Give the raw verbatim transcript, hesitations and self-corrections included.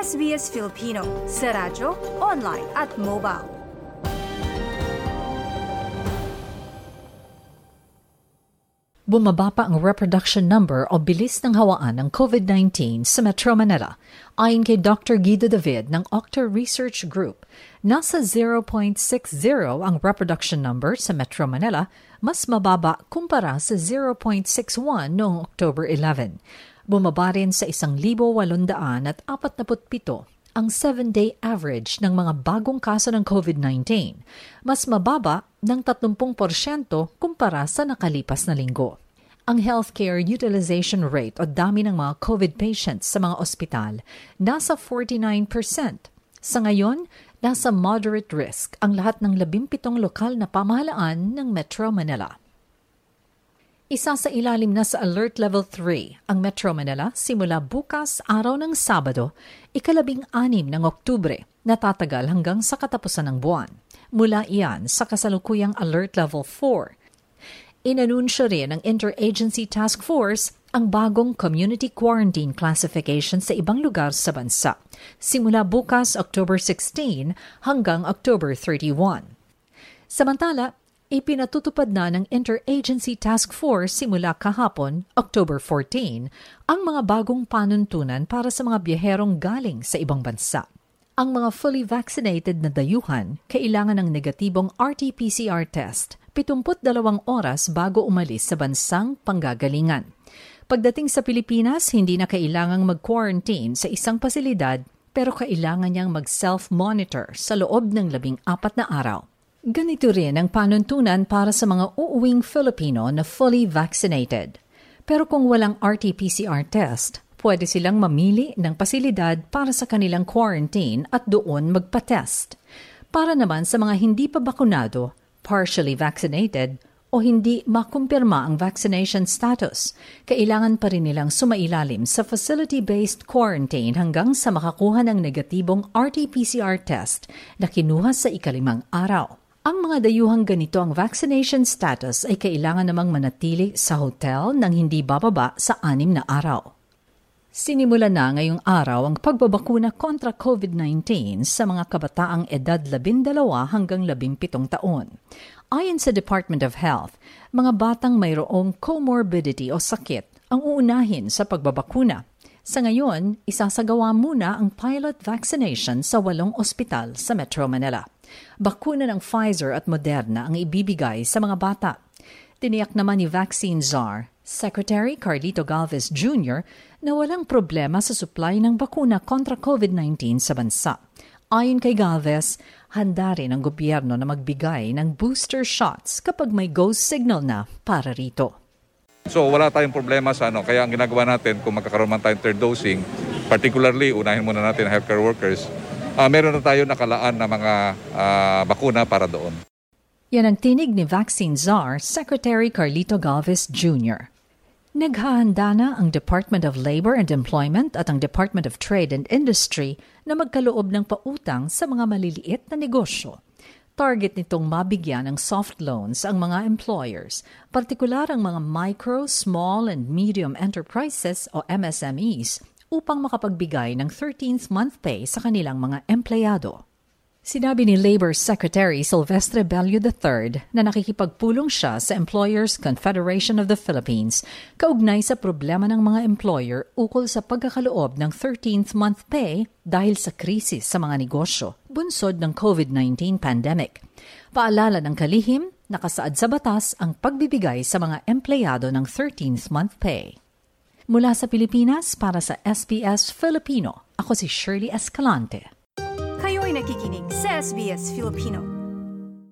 S B S Filipino sa radyo, online at mobile. Bumaba pa ang reproduction number o bilis ng hawaan ng COVID nineteen sa Metro Manila. Ayon kay Doctor Guido David ng Octa Research Group, nasa zero point six zero ang reproduction number sa Metro Manila, mas mababa kumpara sa zero point six one noong October eleventh. Bumaba rin sa one thousand eight hundred forty-seven ang seven-day average ng mga bagong kaso ng COVID nineteen, mas mababa ng thirty percent kumpara sa nakalipas na linggo. Ang healthcare utilization rate o dami ng mga COVID patients sa mga ospital nasa forty-nine percent. Sa ngayon, nasa moderate risk ang lahat ng labing-pitong lokal na pamahalaan ng Metro Manila. Isa sa ilalim na sa Alert Level three ang Metro Manila simula bukas araw ng Sabado, ikalabing anim ng Oktubre, na tatagal hanggang sa katapusan ng buwan. Mula iyan sa kasalukuyang Alert Level four. Inanunsyo rin ng Interagency Task Force ang bagong community quarantine classification sa ibang lugar sa bansa, simula bukas October sixteen hanggang October thirty-one. Samantala, ipinatutupad na ng Interagency Task Force simula kahapon, October fourteen, ang mga bagong panuntunan para sa mga biyaherong galing sa ibang bansa. Ang mga fully vaccinated na dayuhan kailangan ng negatibong R T P C R test pitumpu't-dalawang oras bago umalis sa bansang panggagalingan. Pagdating sa Pilipinas, hindi na kailangang mag-quarantine sa isang pasilidad pero kailangan niyang mag-self-monitor sa loob ng labing apat na araw. Ganito rin ang panuntunan para sa mga uuwing Filipino na fully vaccinated. Pero kung walang R T P C R test, pwede silang mamili ng pasilidad para sa kanilang quarantine at doon magpa-test. Para naman sa mga hindi pa bakunado, partially vaccinated, o hindi makumpirma ang vaccination status, kailangan pa rin nilang sumailalim sa facility-based quarantine hanggang sa makakuha ng negatibong R T P C R test na kinuha sa ikalimang araw. Ang mga dayuhang ganito ang vaccination status ay kailangan namang manatili sa hotel nang hindi bababa sa anim na araw. Sinimula na ngayong araw ang pagbabakuna kontra COVID nineteen sa mga kabataang edad labindalawa hanggang labimpitong taon. Ayon sa Department of Health, mga batang mayroong comorbidity o sakit ang uunahin sa pagbabakuna. Sa ngayon, isasagawa muna ang pilot vaccination sa walong ospital sa Metro Manila. Bakuna ng Pfizer at Moderna ang ibibigay sa mga bata. Tiniyak naman ni Vaccine Czar, Secretary Carlito Galvez Junior, na walang problema sa supply ng bakuna kontra COVID nineteen sa bansa. Ayon kay Galvez, handa rin ang gobyerno na magbigay ng booster shots kapag may go signal na para rito. So wala tayong problema sa ano, kaya ang ginagawa natin kung magkakaroon man tayong third dosing, particularly unahin muna natin ang healthcare workers, uh, meron na tayo nakalaan na mga uh, bakuna para doon. Yan ang tinig ni Vaccine Czar, Secretary Carlito Galvez Junior Naghahanda na ang Department of Labor and Employment at ang Department of Trade and Industry na magkaloob ng pautang sa mga maliliit na negosyo. Target nitong mabigyan ng soft loans ang mga employers, partikular ang mga micro, small, and medium enterprises o M S M Es upang makapagbigay ng thirteenth month pay sa kanilang mga empleyado. Sinabi ni Labor Secretary Silvestre Bello the third na nakikipagpulong siya sa Employers Confederation of the Philippines kaugnay sa problema ng mga employer ukol sa pagkakaloob ng thirteenth month pay dahil sa krisis sa mga negosyo, bunsod ng COVID nineteen pandemic. Paalala ng kalihim, nakasaad sa batas ang pagbibigay sa mga empleyado ng thirteenth month pay. Mula sa Pilipinas para sa S B S Filipino, ako si Shirley Escalante. Kayo'y nakikinig sa S B S Filipino.